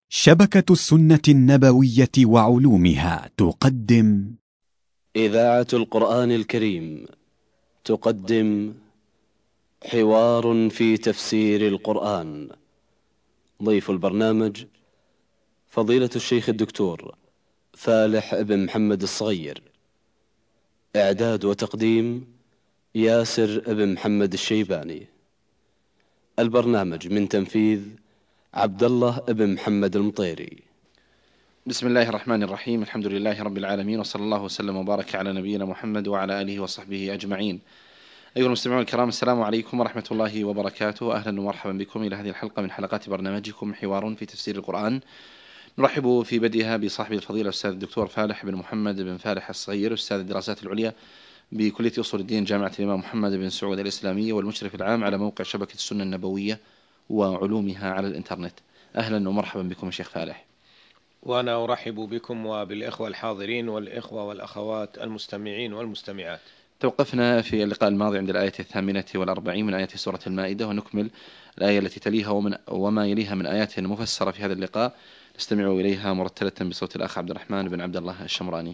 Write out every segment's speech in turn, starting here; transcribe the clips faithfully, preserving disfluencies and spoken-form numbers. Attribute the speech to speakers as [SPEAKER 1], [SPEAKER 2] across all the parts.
[SPEAKER 1] شبكة السنة النبوية وعلومها تقدم
[SPEAKER 2] إذاعة القرآن الكريم تقدم حوار في تفسير القرآن. ضيف البرنامج فضيلة الشيخ الدكتور فالح بن محمد الصغير. إعداد وتقديم ياسر بن محمد الشيباني. البرنامج من تنفيذ عبد الله بن محمد المطيري.
[SPEAKER 3] بسم الله الرحمن الرحيم. الحمد لله رب العالمين، وصلى الله وسلم وبارك على نبينا محمد وعلى آله وصحبه أجمعين. أيها المستمعون الكرام، السلام عليكم ورحمة الله وبركاته. أهلا ومرحبا بكم إلى هذه الحلقة من حلقات برنامجكم حوار في تفسير القرآن. نرحب في بدءها بصاحب الفضيلة الأستاذ الدكتور فالح بن محمد بن فالح الصغير، أستاذ الدراسات العليا بكلية أصول الدين جامعة الإمام محمد بن سعود الإسلامية، والمشرف العام على موقع شبكة السنة النبوية وعلومها على الإنترنت. أهلا ومرحبا بكم الشيخ فالح.
[SPEAKER 4] وأنا أرحب بكم وبالإخوة الحاضرين والإخوة والأخوات المستمعين والمستمعات.
[SPEAKER 3] توقفنا في اللقاء الماضي عند الآية الثامنة والأربعين من آيات سورة المائدة، ونكمل الآية التي تليها ومن وما يليها من آيات مفسرة في هذا اللقاء. نستمع إليها مرتلة بصوت الأخ عبد الرحمن بن عبد الله الشمراني.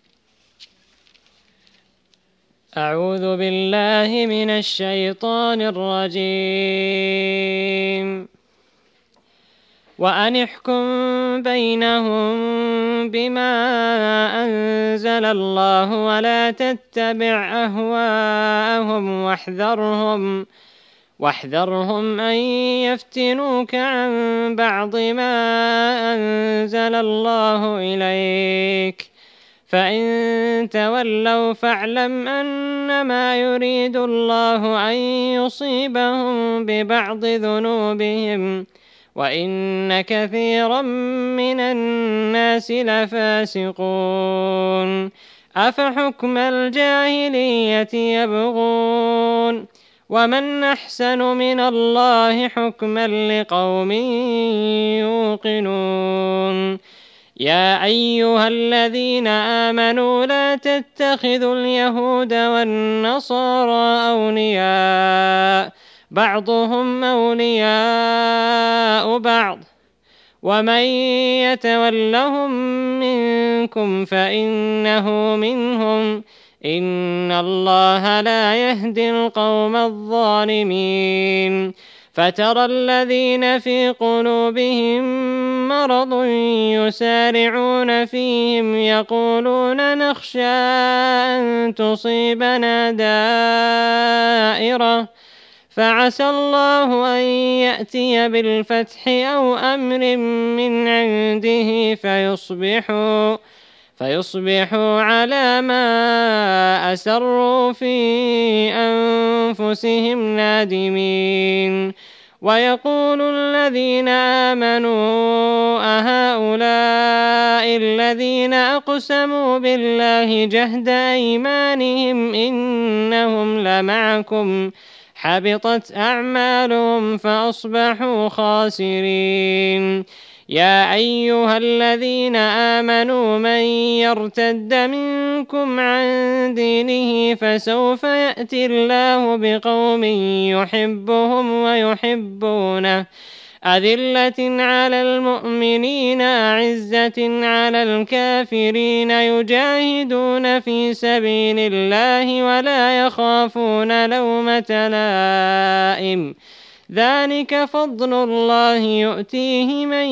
[SPEAKER 5] أعوذ بالله من الشيطان الرجيم. وأن احكم بينهم بما أنزل الله ولا تتبع أهواءهم واحذرهم واحذرهم أن يفتنوك عن بعض ما أنزل الله إليك، فإن تولوا فاعلم أنما يريد الله أن يصيبهم ببعض ذنوبهم وإن كثيرا من الناس لفاسقون. أفحكم الجاهلية يبغون ومن أحسن من الله حكما لقوم يوقنون. يا أيها الذين آمنوا لا تتخذوا اليهود والنصارى أولياء بعضهم أولياء بعض ومن يتولهم منكم فإنه منهم، إن الله لا يهدي القوم الظالمين. فترى الذين في قلوبهم مرض يسارعون فيهم يقولون نخشى أن تصيبنا دائرة فعسى الله أن يأتي بالفتح أو أمر من عنده فيصبحوا فيصبحوا على ما أسروا في أنفسهم نادمين. ويقول الذين آمنوا أهؤلاء الذين أقسموا بالله جهد أيمانهم إنهم لمعكم حبطت أعمالهم فأصبحوا خاسرين. يا أيها الذين آمنوا من يرتد منكم عن دينه فسوف يأتي الله بقوم يحبهم ويحبونه أذلة على المؤمنين أعزة على الكافرين يجاهدون في سبيل الله ولا يخافون لومة لائم. ذلك فضل الله يؤتيه من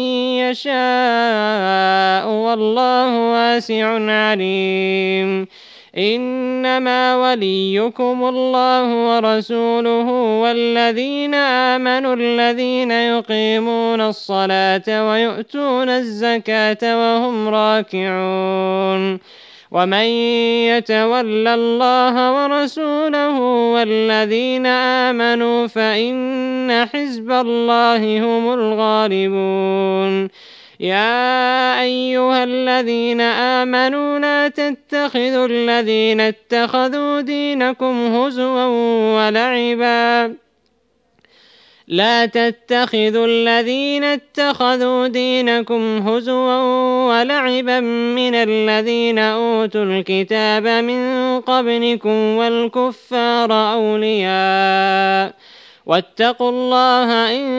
[SPEAKER 5] يشاء والله واسع عليم. إنما وليكم الله ورسوله والذين آمنوا الذين يقيمون الصلاة ويؤتون الزكاة وهم راكعون. ومن يتول الله ورسوله والذين آمنوا فإن حزب الله هم الغالبون. يا أيها الذين آمنوا لا تتخذوا الذين اتخذوا دينكم هزوا ولعبا لا تتخذوا الذين اتخذوا دينكم هزوا ولعبا من الذين أوتوا الكتاب من قبلكم والكفار أولياء واتقوا الله إن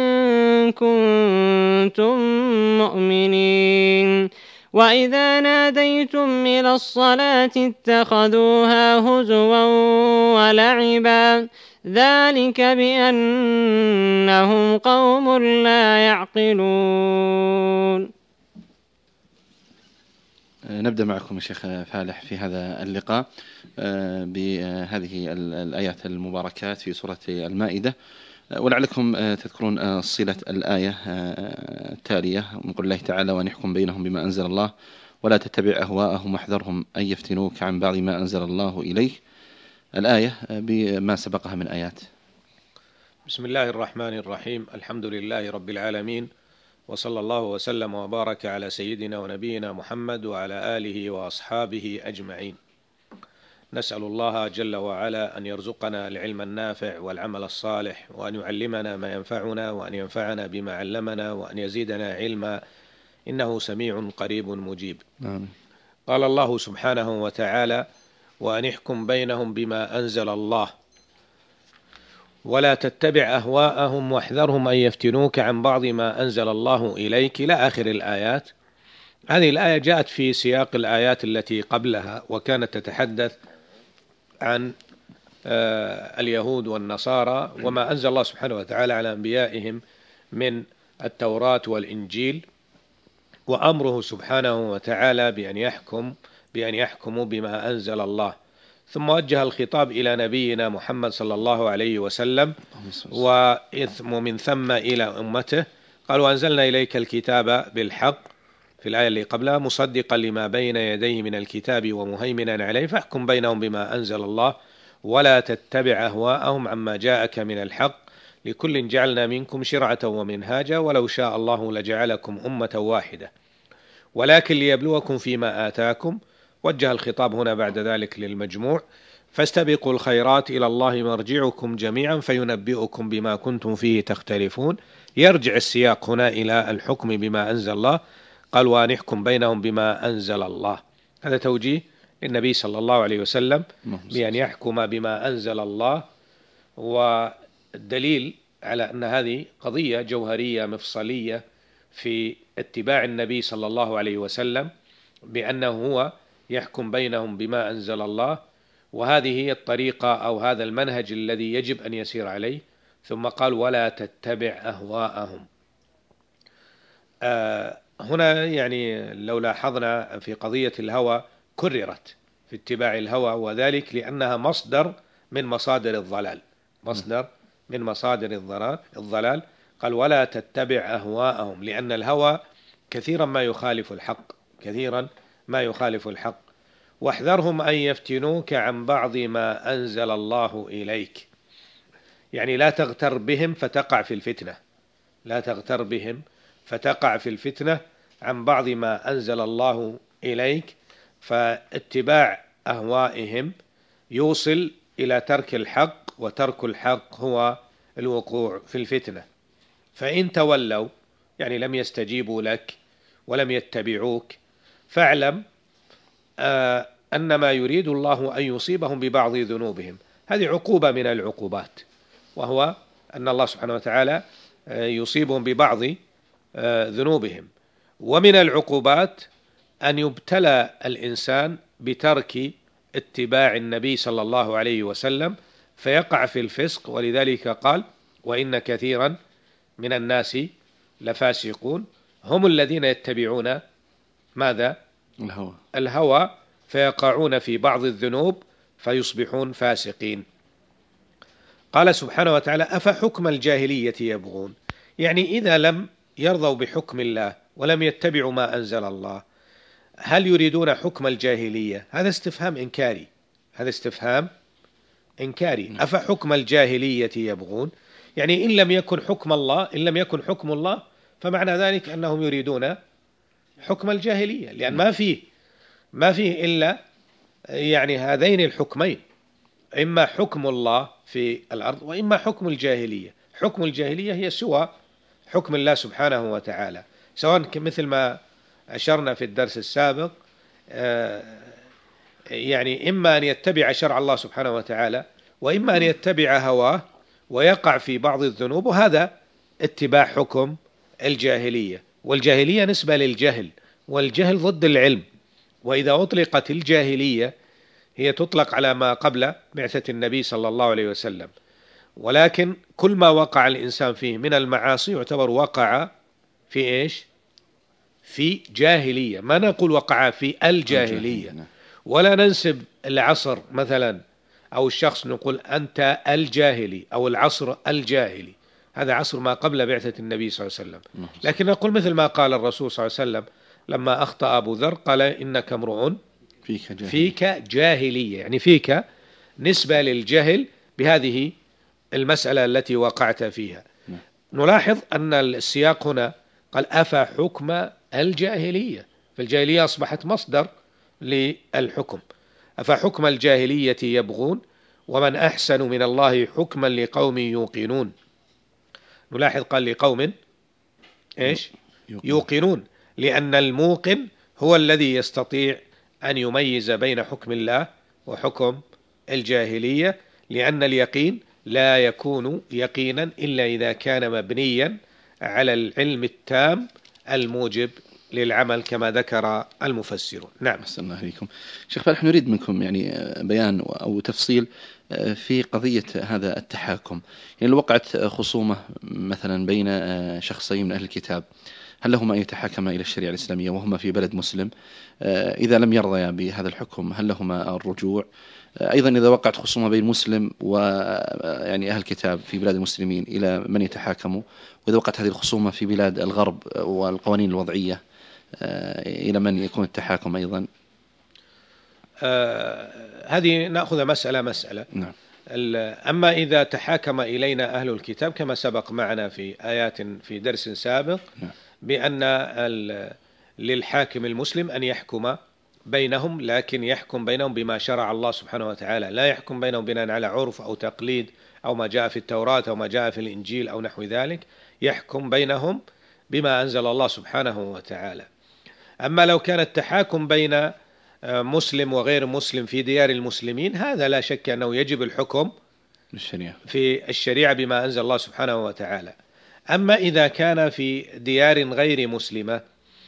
[SPEAKER 5] كنتم مؤمنين وإذا ناديتم إلى الصلاة اتخذوها هزوا ولعبا ذلك بأنهم قوم لا يعقلون.
[SPEAKER 3] نبدأ معكم الشيخ فالح في هذا اللقاء بهذه الآيات المباركات في سورة المائدة، ولعلكم تذكرون صلة الآية التالية من قول الله تعالى: وأن يحكم بينهم بما أنزل الله ولا تتبع أهواءهم واحذرهم أن يفتنوك عن بعض ما أنزل الله إليك. الآية بما سبقها من آيات.
[SPEAKER 4] بسم الله الرحمن الرحيم. الحمد لله رب العالمين، وصلى الله وسلم وبارك على سيدنا ونبينا محمد وعلى آله وأصحابه أجمعين. نسأل الله جل وعلا أن يرزقنا العلم النافع والعمل الصالح، وأن يعلمنا ما ينفعنا، وأن ينفعنا بما علمنا، وأن يزيدنا علما، إنه سميع قريب مجيب.
[SPEAKER 3] آمين.
[SPEAKER 4] قال الله سبحانه وتعالى: وأن يحكم بينهم بما أنزل الله ولا تتبع أهواءهم واحذرهم أن يفتنوك عن بعض ما أنزل الله إليك، إلى آخر الآيات. هذه الآية جاءت في سياق الآيات التي قبلها، وكانت تتحدث عن اليهود والنصارى وما أنزل الله سبحانه وتعالى على أنبيائهم من التوراة والإنجيل، وأمره سبحانه وتعالى بأن يحكم بأن يحكموا بما أنزل الله. ثم وجه الخطاب إلى نبينا محمد صلى الله عليه وسلم ومن ثم إلى أمته. قال: وأنزلنا إليك الكتاب بالحق في الآية اللي قبلها مصدقا لما بين يديه من الكتاب ومهيمنا عليه فاحكم بينهم بما أنزل الله ولا تتبع أهواءهم عما جاءك من الحق لكل جعلنا منكم شرعة ومنهاجا ولو شاء الله لجعلكم أمة واحدة ولكن ليبلوكم فيما آتاكم. وجه الخطاب هنا بعد ذلك للمجموع: فاستبقوا الخيرات إلى الله مرجعكم جميعا فينبئكم بما كنتم فيه تختلفون. يرجع السياق هنا إلى الحكم بما أنزل الله. قال: وأن يحكم بينهم بما أنزل الله. هذا توجيه للنبي صلى الله عليه وسلم بأن يحكم بما أنزل الله، والدليل على أن هذه قضية جوهرية مفصلية في اتباع النبي صلى الله عليه وسلم، بأنه هو يحكم بينهم بما أنزل الله، وهذه هي الطريقة أو هذا المنهج الذي يجب أن يسير عليه. ثم قال: ولا تتبع أهواءهم. آه هنا يعني لو لاحظنا في قضية الهوى كررت في اتباع الهوى، وذلك لأنها مصدر من مصادر الضلال مصدر من مصادر الضلال. قال: ولا تتبع أهواءهم، لأن الهوى كثيرا ما يخالف الحق كثيرا ما يخالف الحق. واحذرهم أن يفتنوك عن بعض ما أنزل الله إليك، يعني لا تغتر بهم فتقع في الفتنة لا تغتر بهم فتقع في الفتنة عن بعض ما أنزل الله إليك. فاتباع أهوائهم يوصل إلى ترك الحق، وترك الحق هو الوقوع في الفتنة. فإن تولوا يعني لم يستجيبوا لك ولم يتبعوك، فاعلم آه أن ما يريد الله أن يصيبهم ببعض ذنوبهم. هذه عقوبة من العقوبات، وهو أن الله سبحانه وتعالى آه يصيبهم ببعض آه ذنوبهم. ومن العقوبات أن يبتلى الإنسان بترك اتباع النبي صلى الله عليه وسلم فيقع في الفسق. ولذلك قال: وإن كثيرا من الناس لفاسقون. هم الذين يتبعون ماذا؟
[SPEAKER 3] الهوى
[SPEAKER 4] الهوى فيقعون في بعض الذنوب فيصبحون فاسقين. قال سبحانه وتعالى: أفحكم الجاهلية يبغون، يعني إذا لم يرضوا بحكم الله ولم يتبعوا ما أنزل الله، هل يريدون حكم الجاهلية؟ هذا استفهام إنكاري هذا استفهام إنكاري. أفحكم الجاهلية يبغون، يعني إن لم يكن حكم الله إن لم يكن حكم الله فمعنى ذلك أنهم يريدون حكم الجاهلية، لأن ما فيه ما فيه إلا يعني هذين الحكمين، إما حكم الله في الأرض وإما حكم الجاهلية. حكم الجاهلية هي سوى حكم الله سبحانه وتعالى، سواء مثل ما أشرنا في الدرس السابق، يعني إما أن يتبع شرع الله سبحانه وتعالى، وإما أن يتبع هواه، ويقع في بعض الذنوب، وهذا اتباع حكم الجاهلية. والجاهلية نسبة للجهل، والجهل ضد العلم. وإذا أطلقت الجاهلية هي تطلق على ما قبل بعثة النبي صلى الله عليه وسلم، ولكن كل ما وقع الإنسان فيه من المعاصي يعتبر وقع في إيش؟ في جاهلية. ما نقول وقع في الجاهلية، ولا ننسب العصر مثلا أو الشخص نقول أنت الجاهلي أو العصر الجاهلي، هذا عصر ما قبل بعثة النبي صلى الله عليه وسلم. لكن نقول مثل ما قال الرسول صلى الله عليه وسلم لما أخطأ أبو ذر قال إنك امرؤ فيك جاهلية. فيك جاهلية، يعني فيك نسبة للجهل بهذه المسألة التي وقعت فيها. نلاحظ أن السياق هنا قال أفا حكم الجاهلية، فالجاهلية أصبحت مصدر للحكم. أفا حكم الجاهلية يبغون ومن أحسن من الله حكما لقوم يوقنون. نلاحظ قال لقوم إيش؟ يوقنون، لأن الموقن هو الذي يستطيع أن يميز بين حكم الله وحكم الجاهلية، لأن اليقين لا يكون يقينا إلا إذا كان مبنيا على العلم التام الموجب للعمل كما ذكر المفسرون. نعم.
[SPEAKER 3] أحسن الله عليكم شيخ فالح. نريد منكم يعني بيان أو تفصيل في قضية هذا التحاكم. يعني لو وقعت خصومة مثلا بين شخصين من أهل الكتاب، هل لهما أن يتحاكما إلى الشريعة الإسلامية وهما في بلد مسلم؟ إذا لم يرضيا بهذا الحكم هل لهما الرجوع؟ أيضا إذا وقعت خصومة بين مسلم ويعني أهل الكتاب في بلاد المسلمين إلى من يتحاكموا؟ وإذا وقعت هذه الخصومة في بلاد الغرب والقوانين الوضعية إلى من يكون التحاكم أيضا؟
[SPEAKER 4] آه هذه نأخذ مسألة مسألة.
[SPEAKER 3] نعم.
[SPEAKER 4] أما إذا تحاكم إلينا أهل الكتاب كما سبق معنا في آيات في درس سابق، نعم، بأن للحاكم المسلم أن يحكم بينهم، لكن يحكم بينهم بما شرع الله سبحانه وتعالى، لا يحكم بينهم بناء على عرف أو تقليد أو ما جاء في التوراة أو ما جاء في الإنجيل أو نحو ذلك، يحكم بينهم بما أنزل الله سبحانه وتعالى. أما لو كان التحاكم بين مسلم وغير مسلم في ديار المسلمين، هذا لا شك أنه يجب الحكم في الشريعة بما أنزل الله سبحانه وتعالى. أما إذا كان في ديار غير مسلمة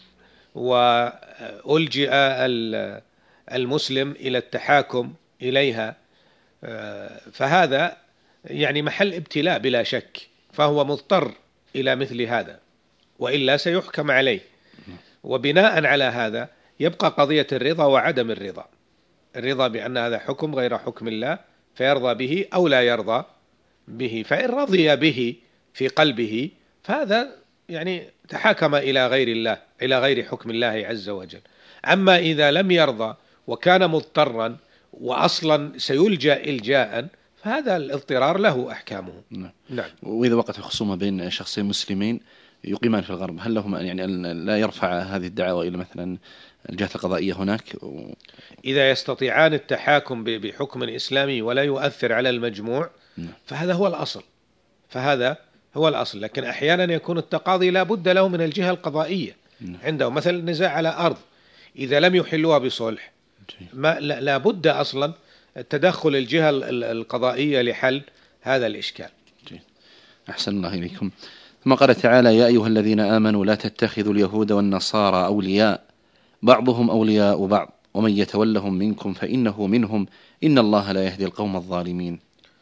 [SPEAKER 4] وألجئ المسلم إلى التحاكم إليها، فهذا يعني محل ابتلاء بلا شك، فهو مضطر إلى مثل هذا، وإلا سيحكم عليه. وبناء على هذا يبقى قضية الرضا وعدم الرضا، الرضا بأن هذا حكم غير حكم الله فيرضى به أو لا يرضى به. فإن رضي به في قلبه فهذا يعني تحاكم إلى غير الله، إلى غير حكم الله عز وجل. أما إذا لم يرضى وكان مضطرا وأصلا سيلجأ إلجاء، فهذا الاضطرار له أحكامه.
[SPEAKER 3] نعم. نعم. وإذا وقعت الخصومة بين شخصين مسلمين يقيمان في الغرب، هل لهم يعني أن لا يرفع هذه الدعوة إلى مثلا الجهات القضائية هناك؟ و...
[SPEAKER 4] إذا يستطيعان التحاكم بحكم إسلامي ولا يؤثر على المجموع، نعم، فهذا هو الأصل، فهذا هو الأصل. لكن أحيانا يكون التقاضي لا بد له من الجهة القضائية. نعم. عنده مثلا نزاع على أرض، إذا لم يحلوها بصلح ما لا بد أصلا تدخل الجهة القضائية لحل هذا الإشكال.
[SPEAKER 3] أحسن الله إليكم. ثم قال تعالى: يا أيها الذين آمنوا لا تتخذوا اليهود والنصارى أولياء بعضهم أولياء بعض ومن يتولهم منكم فإنه منهم إن الله لا يهدي القوم الظالمين.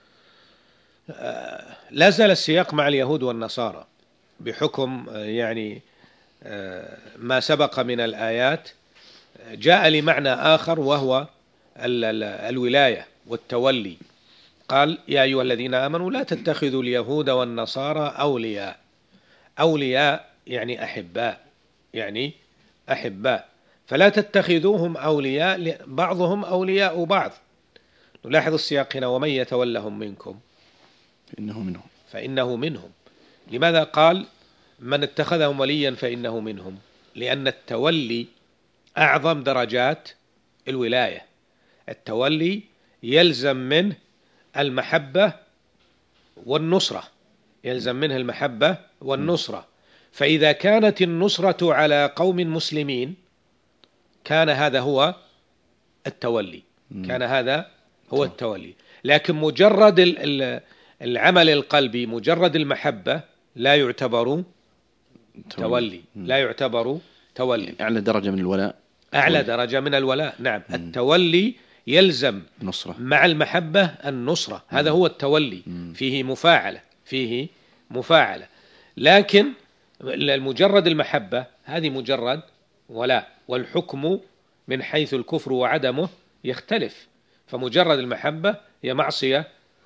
[SPEAKER 4] لا زال السياق مع اليهود والنصارى بحكم يعني ما سبق من الآيات، جاء لمعنى آخر وهو الولاية والتولي. قال: يا أيها الذين آمنوا لا تتخذوا اليهود والنصارى أولياء. أولياء يعني أحباء، يعني أحباء، فلا تتخذوهم أولياء، بعضهم أولياء بعض. نلاحظ السياق هنا: ومن يتولهم منكم
[SPEAKER 3] فإنه منهم
[SPEAKER 4] فإنه منهم. لماذا قال من اتخذهم وليا فإنه منهم؟ لأن التولي أعظم درجات الولاية. التولي يلزم منه المحبة والنصرة، يلزم منه المحبة والنصرة. فإذا كانت النصرة على قوم مسلمين كان هذا هو التولي، كان هذا هو التولي. لكن مجرد العمل القلبي مجرد المحبة لا يعتبر تولي، لا يعتبر تولي.
[SPEAKER 3] أعلى درجة من الولاء،
[SPEAKER 4] أعلى درجة من الولاء، نعم. التولي يلزم
[SPEAKER 3] نصرة
[SPEAKER 4] مع المحبة النصرة، هذا هو التولي، فيه مفاعلة، فيه مفاعلة. لكن المجرد المحبة هذه مجرد ولاء، والحكم من حيث الكفر وعدمه يختلف. فمجرد المحبة هي معصية،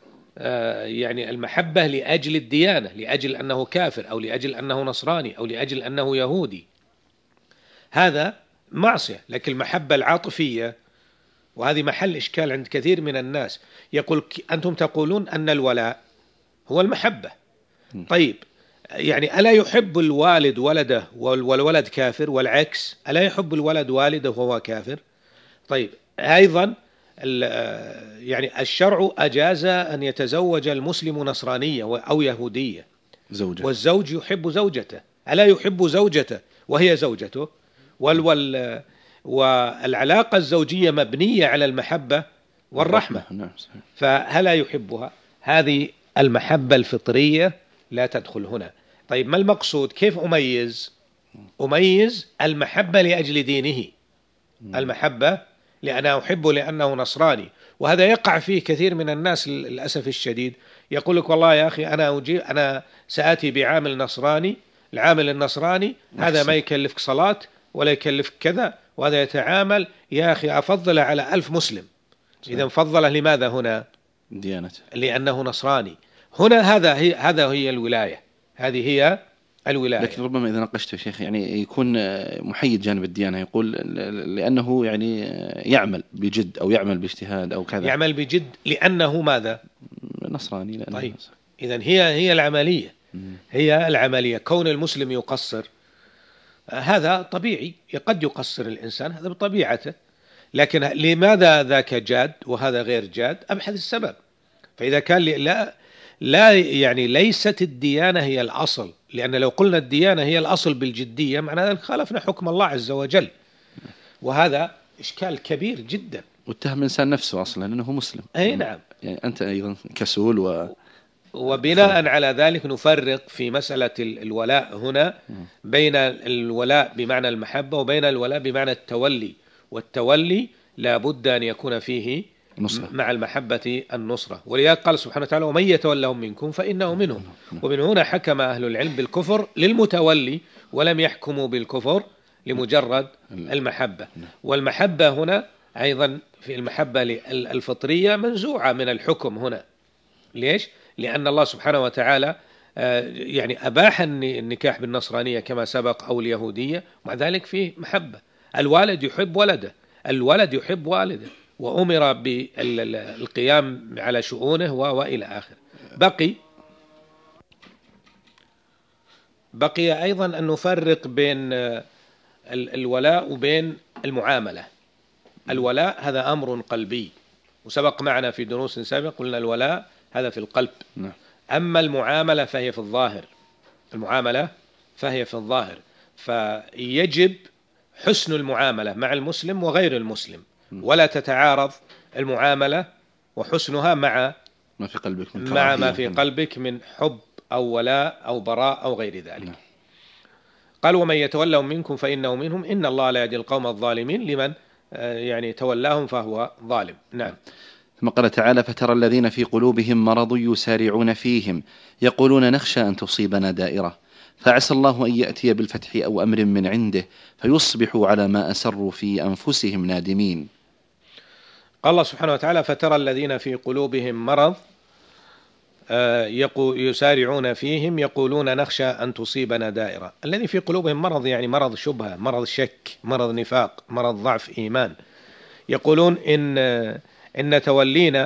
[SPEAKER 4] يعني المحبة لأجل الديانة، لأجل أنه كافر أو لأجل أنه نصراني أو لأجل أنه يهودي، هذا معصية. لكن المحبة العاطفية، وهذه محل إشكال عند كثير من الناس، يقول أنتم تقولون أن الولاء هو المحبة، طيب يعني ألا يحب الوالد ولده والولد كافر، والعكس ألا يحب الولد والده وهو كافر؟ طيب أيضا يعني الشرع أجاز أن يتزوج المسلم نصرانية أو يهودية
[SPEAKER 3] زوجة،
[SPEAKER 4] والزوج يحب زوجته، ألا يحب زوجته وهي زوجته؟ وال والعلاقة الزوجية مبنية على المحبة والرحمة، فهلا يحبها؟ هذه المحبة الفطرية لا تدخل هنا. طيب ما المقصود؟ كيف أميز؟ أميز المحبة لأجل دينه، المحبة لأنا أحبه لأنه نصراني، وهذا يقع فيه كثير من الناس للأسف الشديد. يقول لك والله يا أخي أنا أجي أنا سآتي بعامل نصراني، العامل النصراني هذا ما يكلفك صلاة ولا يكلفك كذا، وهذا يتعامل يا أخي أفضله على ألف مسلم. إذا فضله لماذا هنا؟
[SPEAKER 3] ديانته،
[SPEAKER 4] لأنه نصراني. هنا هذا هي هذا هي الولاية، هذه هي الولاية.
[SPEAKER 3] لكن ربما إذا ناقشت يا شيخ يعني يكون محيد جانب الديانة، يقول لأنه يعني يعمل بجد أو يعمل باجتهاد أو كذا،
[SPEAKER 4] يعمل بجد لأنه ماذا؟
[SPEAKER 3] نصراني. لأنه
[SPEAKER 4] طيب إذن هي هي العملية، هي العملية. كون المسلم يقصر هذا طبيعي، قد يقصر الإنسان، هذا بطبيعته، لكن لماذا ذاك جاد وهذا غير جاد؟ أبحث السبب. فإذا كان لا لا يعني ليست الديانة هي الأصل، لأن لو قلنا الديانة هي الأصل بالجدية معنى ذلك خالفنا حكم الله عز وجل، وهذا إشكال كبير جدا.
[SPEAKER 3] واتهم الإنسان نفسه أصلا أنه مسلم.
[SPEAKER 4] أي نعم.
[SPEAKER 3] يعني أنت أيضا كسول و...
[SPEAKER 4] وبناء على ذلك نفرق في مسألة الولاء هنا بين الولاء بمعنى المحبة وبين الولاء بمعنى التولي. والتولي لا بد أن يكون فيه نصرة. مع المحبة النصرة. ولذلك قال سبحانه وتعالى ومن يتولهم منكم فإنه منهم. ومن هنا حكم أهل العلم بالكفر للمتولي ولم يحكموا بالكفر لمجرد المحبة. والمحبة هنا أيضا في المحبة الفطرية منزوعة من الحكم هنا. ليش؟ لأن الله سبحانه وتعالى يعني أباح النكاح بالنصرانية كما سبق أو اليهودية، مع ذلك فيه محبة. الوالد يحب ولده، الولد يحب والده، وأمر بالقيام على شؤونه وإلى آخر. بقي بقي أيضا أن نفرق بين الولاء وبين المعاملة. الولاء هذا أمر قلبي، وسبق معنا في دروس سابقة قلنا الولاء هذا في القلب. أما المعاملة فهي في الظاهر، المعاملة فهي في الظاهر، فيجب حسن المعاملة مع المسلم وغير المسلم، ولا تتعارض المعاملة وحسنها مع
[SPEAKER 3] ما في قلبك من
[SPEAKER 4] مع ما في قلبك من حب أو ولاء أو براء أو غير ذلك. نعم. قال ومن يتولهم منكم فإنه منهم إن الله لا يهدي القوم الظالمين، لمن يعني تولاهم فهو ظالم. نعم.
[SPEAKER 3] ثم قال تعالى فترى الذين في قلوبهم مرض يسارعون فيهم يقولون نخشى أن تصيبنا دائرة فعسى الله أن يأتي بالفتح أو أمر من عنده فيصبحوا على ما أسروا في أنفسهم نادمين.
[SPEAKER 4] قال الله سبحانه وتعالى فترى الذين في قلوبهم مرض يسارعون فيهم يقولون نخشى أن تصيبنا دائرة. الذي في قلوبهم مرض يعني مرض شبهة، مرض شك، مرض نفاق، مرض ضعف إيمان. يقولون إن إن تولينا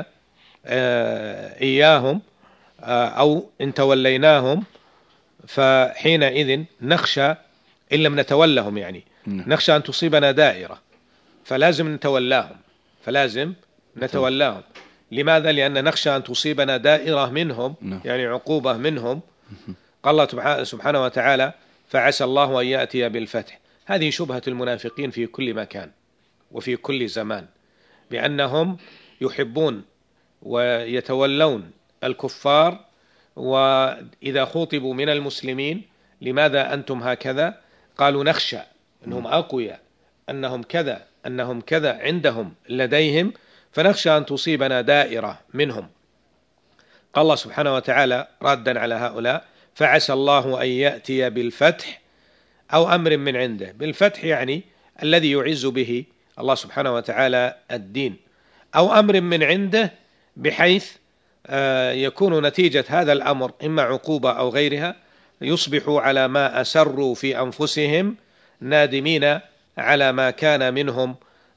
[SPEAKER 4] إياهم أو إن توليناهم فحينئذ نخشى إن لم نتولهم، يعني نخشى أن تصيبنا دائرة، فلازم نتولاهم، فلازم نتولاهم. لماذا؟ لأن نخشى أن تصيبنا دائرة منهم، يعني عقوبة منهم. قال الله سبحانه وتعالى فعسى الله أن يأتي بالفتح. هذه شبهة المنافقين في كل مكان وفي كل زمان، بأنهم يحبون ويتولون الكفار، وإذا خوطبوا من المسلمين لماذا أنتم هكذا؟ قالوا نخشى أنهم أقوياء، أنهم كذا أنهم كذا عندهم لديهم، فنخشى أن تصيبنا دائرة منهم. قال الله سبحانه وتعالى رادا على هؤلاء: فعسى الله أن يأتي بالفتح أو أمر من عنده. بالفتح يعني الذي يعز به الله سبحانه وتعالى الدين، أو أمر من عنده بحيث يكون نتيجة هذا الأمر إما عقوبة أو غيرها، يصبحوا على ما أسروا في أنفسهم نادمين على ما كان منهم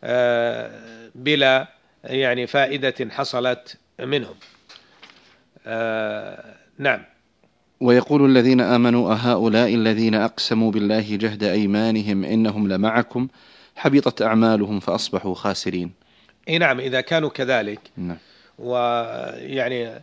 [SPEAKER 4] بلا يعني فائدة حصلت منهم. نعم.
[SPEAKER 3] ويقول الذين آمنوا أهؤلاء الذين أقسموا بالله جهد أيمانهم إنهم لمعكم حبطت أعمالهم فأصبحوا خاسرين.
[SPEAKER 4] إيه نعم، إذا كانوا كذلك.
[SPEAKER 3] نعم.
[SPEAKER 4] ويعني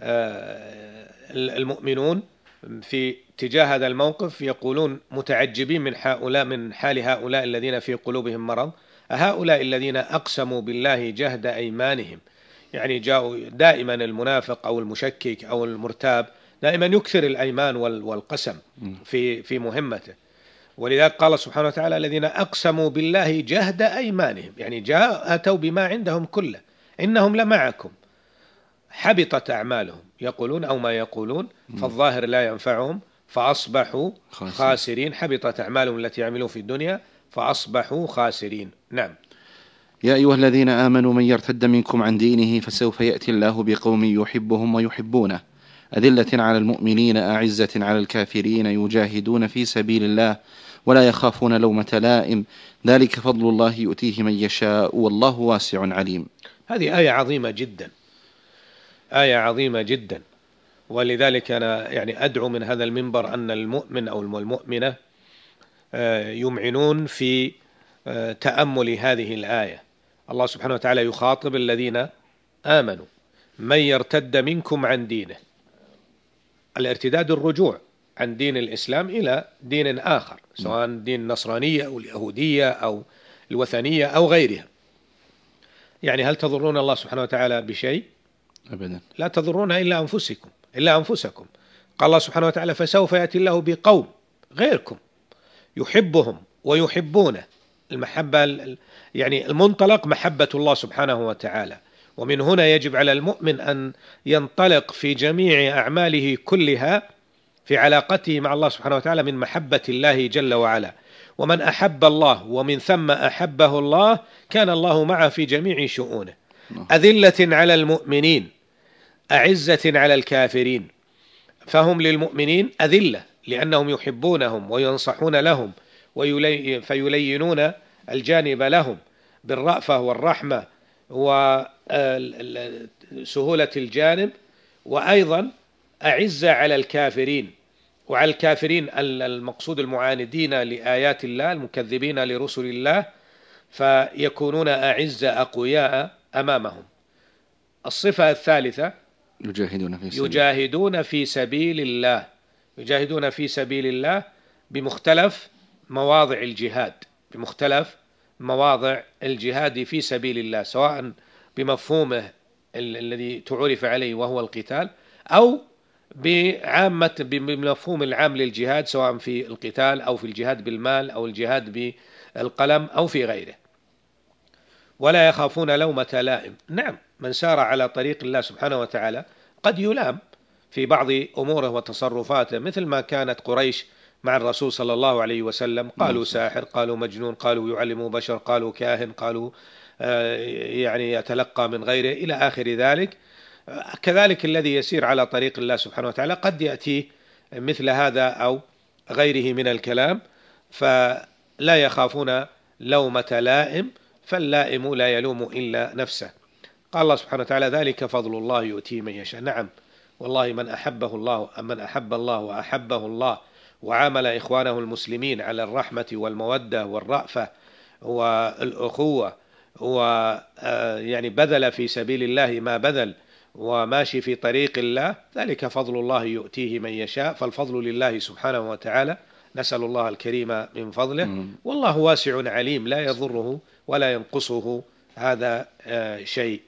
[SPEAKER 4] المؤمنون في تجاه هذا الموقف يقولون متعجبين من هؤلاء من حال هؤلاء الذين في قلوبهم مرض. هؤلاء الذين أقسموا بالله جهد أيمانهم، يعني جاءوا دائما المنافق أو المشكك أو المرتاب دائما يكثر الأيمان والقسم في في مهمته، ولذلك قال سبحانه وتعالى الذين أقسموا بالله جهد أيمانهم، يعني جاء أتوا بما عندهم كله إنهم لمعكم حبطت أعمالهم، يقولون أو ما يقولون فالظاهر لا ينفعهم فأصبحوا خاسرين. حبطت أعمالهم التي عملوا في الدنيا فأصبحوا خاسرين. نعم.
[SPEAKER 3] يا أيها الذين آمنوا من يرتد منكم عن دينه فسوف يأتي الله بقوم يحبهم ويحبونه أذلة على المؤمنين أعزة على الكافرين يجاهدون في سبيل الله ولا يخافون لومة لائم ذلك فضل الله يؤتيه من يشاء والله واسع عليم.
[SPEAKER 4] هذه آية عظيمة جدا، آية عظيمة جدا، ولذلك أنا يعني أدعو من هذا المنبر أن المؤمن أو المؤمنة يمعنون في تأمل هذه الآية. الله سبحانه وتعالى يخاطب الذين آمنوا: من يرتد منكم عن دينه. الارتداد الرجوع عن دين الإسلام إلى دين آخر، سواء دين النصرانية أو اليهودية أو الوثنية أو غيرها. يعني هل تضرون الله سبحانه وتعالى بشيء؟
[SPEAKER 3] أبدا.
[SPEAKER 4] لا تضرون إلا أنفسكم إلا أنفسكم. قال الله سبحانه وتعالى: فسوف يأتي الله بقوم غيركم يحبهم ويحبونه. المحبة يعني المنطلق محبة الله سبحانه وتعالى، ومن هنا يجب على المؤمن أن ينطلق في جميع أعماله كلها في علاقته مع الله سبحانه وتعالى من محبة الله جل وعلا. ومن أحب الله ومن ثم أحبه الله كان الله معه في جميع شؤونه. أذلة على المؤمنين أعزة على الكافرين، فهم للمؤمنين أذلة لأنهم يحبونهم وينصحون لهم فيلينون الجانب لهم بالرأفة والرحمة وسهولة الجانب، وأيضا أعزة على الكافرين. وعلى الكافرين المقصود المعاندين لآيات الله المكذبين لرسل الله، فيكونون أعزة أقوياء أمامهم. الصفة الثالثة
[SPEAKER 3] يجاهدون في سبيل
[SPEAKER 4] يجاهدون في سبيل الله يجاهدون في سبيل الله بمختلف مواضع الجهاد بمختلف مواضع الجهاد في سبيل الله، سواء بمفهومه الذي تعرف عليه وهو القتال، أو بعامة بمفهوم العام للجهاد سواء في القتال أو في الجهاد بالمال أو الجهاد بالقلم أو في غيره. ولا يخافون لومة لائم. نعم، من سار على طريق الله سبحانه وتعالى قد يلام في بعض أموره وتصرفاته، مثل ما كانت قريش مع الرسول صلى الله عليه وسلم، قالوا ساحر، قالوا مجنون، قالوا يعلم بشر، قالوا كاهن، قالوا يعني يتلقى من غيره إلى آخر ذلك. كذلك الذي يسير على طريق الله سبحانه وتعالى قد يأتي مثل هذا أو غيره من الكلام، فلا يخافون لومة لائم، فاللائم لا يلوم إلا نفسه. قال الله سبحانه وتعالى: ذلك فضل الله يؤتيه من يشاء. نعم والله، من أحبه الله من أحب الله وأحبه الله وعامل إخوانه المسلمين على الرحمة والمودة والرأفة والأخوة، ويعني بذل في سبيل الله ما بذل وماشي في طريق الله، ذلك فضل الله يؤتيه من يشاء. فالفضل لله سبحانه وتعالى، نسأل الله الكريم من فضله، والله واسع عليم لا يضره ولا ينقصه هذا شيء.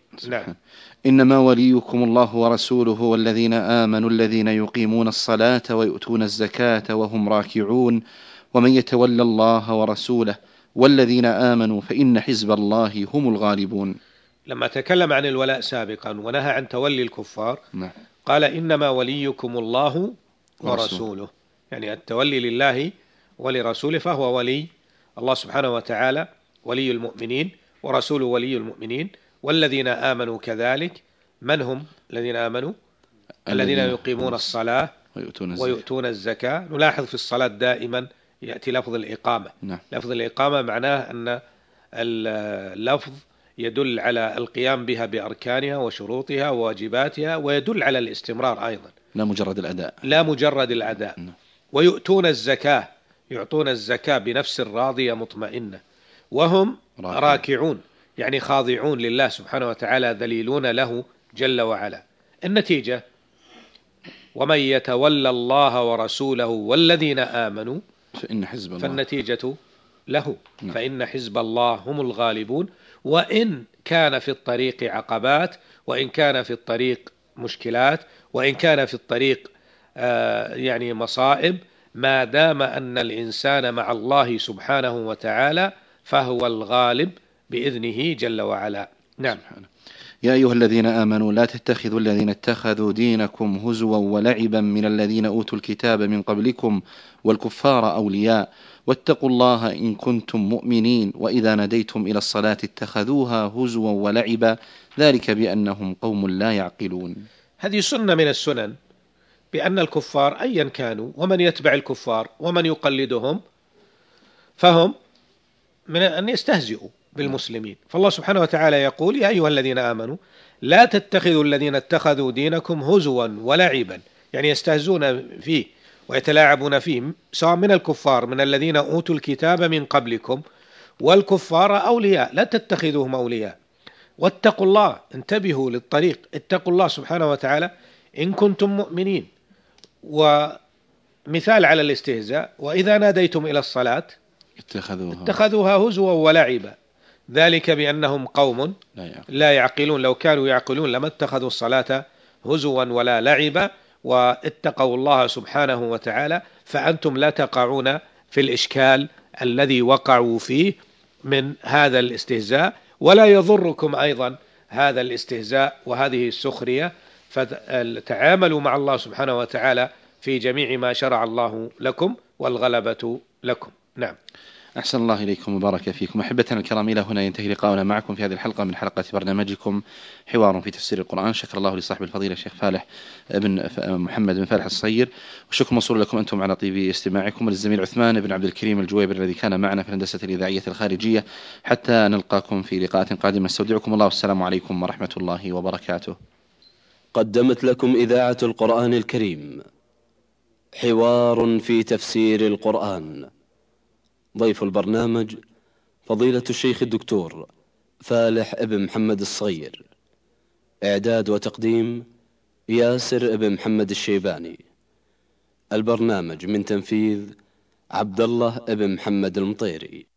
[SPEAKER 4] نعم.
[SPEAKER 3] إنما وليكم الله ورسوله والذين آمنوا الذين يقيمون الصلاة ويؤتون الزكاة وهم راكعون ومن يتولى الله ورسوله والذين آمنوا فإن حزب الله هم الغالبون.
[SPEAKER 4] لما تكلم عن الولاء سابقا ونهى عن تولي الكفار
[SPEAKER 3] نعم.
[SPEAKER 4] قال إنما وليكم الله
[SPEAKER 3] ورسوله.
[SPEAKER 4] ورسوله، يعني التولي لله ولرسوله، فهو ولي الله سبحانه وتعالى ولي المؤمنين، ورسوله ولي المؤمنين، والذين آمنوا كذلك. من هم الذين آمنوا؟ الذين يقيمون الصلاة
[SPEAKER 3] ويؤتون الزكاة.
[SPEAKER 4] ويؤتون الزكاة. نلاحظ في الصلاة دائما يأتي لفظ الإقامة.
[SPEAKER 3] نعم.
[SPEAKER 4] لفظ الإقامة معناه أن اللفظ يدل على القيام بها بأركانها وشروطها وواجباتها، ويدل على الاستمرار أيضا،
[SPEAKER 3] لا مجرد الأداء.
[SPEAKER 4] لا مجرد الأداء.
[SPEAKER 3] نعم.
[SPEAKER 4] ويؤتون الزكاة، يعطون الزكاة بنفس راضية مطمئنة، وهم
[SPEAKER 3] راكعون.
[SPEAKER 4] راكعون يعني خاضعون لله سبحانه وتعالى، ذليلون له جل وعلا. النتيجة: ومن يتولى الله ورسوله والذين آمنوا
[SPEAKER 3] فإن حزب الله
[SPEAKER 4] فالنتيجة له.
[SPEAKER 3] نعم.
[SPEAKER 4] فإن حزب الله هم الغالبون. وإن كان في الطريق عقبات، وإن كان في الطريق مشكلات، وإن كان في الطريق آه يعني مصائب، ما دام أن الإنسان مع الله سبحانه وتعالى فهو الغالب بإذنه جل وعلا. نعم.
[SPEAKER 3] يا أيها الذين آمنوا لا تتخذوا الذين اتخذوا دينكم هزوا ولعبا من الذين أوتوا الكتاب من قبلكم والكفار أولياء واتقوا الله إن كنتم مؤمنين وإذا ناديتم إلى الصلاة اتخذوها هزوا ولعبا ذلك بأنهم قوم لا يعقلون.
[SPEAKER 4] هذه سنة من السنن، بأن الكفار أيا كانوا ومن يتبع الكفار ومن يقلدهم فهم من أن يستهزئوا بالمسلمين. فالله سبحانه وتعالى يقول: يا أيها الذين آمنوا لا تتخذوا الذين اتخذوا دينكم هزوا ولعبا، يعني يستهزون فيه ويتلاعبون فيه، سواء من الكفار من الذين أوتوا الكتاب من قبلكم والكفار أولياء، لا تتخذوهم أولياء. واتقوا الله، انتبهوا للطريق، اتقوا الله سبحانه وتعالى إن كنتم مؤمنين. ومثال على الاستهزاء: وإذا ناديتم إلى الصلاة
[SPEAKER 3] اتخذوها,
[SPEAKER 4] اتخذوها هزوا ولعبا ذلك بأنهم قوم لا يعقلون. لو كانوا يعقلون لما اتخذوا الصلاة هزوا ولا لعبا واتقوا الله سبحانه وتعالى، فأنتم لا تقعون في الإشكال الذي وقعوا فيه من هذا الاستهزاء، ولا يضركم أيضا هذا الاستهزاء وهذه السخرية. فتعاملوا مع الله سبحانه وتعالى في جميع ما شرع الله لكم، والغلبة لكم. نعم.
[SPEAKER 3] أحسن الله إليكم وبارك فيكم. أحبتنا الكرام، إلى هنا ينتهي لقاؤنا معكم في هذه الحلقة من حلقة برنامجكم حوار في تفسير القرآن. شكر الله لصاحب الفضيلة الشيخ فالح بن محمد بن فالح الصغير، والشكر موصول لكم أنتم على طيب استماعكم، وللزميل عثمان بن عبد الكريم الجويبر الذي كان معنا في الهندسة الإذاعية الخارجية. حتى نلقاكم في لقاءات قادمة، استودعكم الله والسلام عليكم ورحمة الله وبركاته.
[SPEAKER 2] قدمت لكم إذاعة القرآن الكريم حوار في تفسير القرآن. ضيف البرنامج فضيلة الشيخ الدكتور فالح ابن محمد الصغير. إعداد وتقديم ياسر ابن محمد الشيباني. البرنامج من تنفيذ عبد الله ابن محمد المطيري.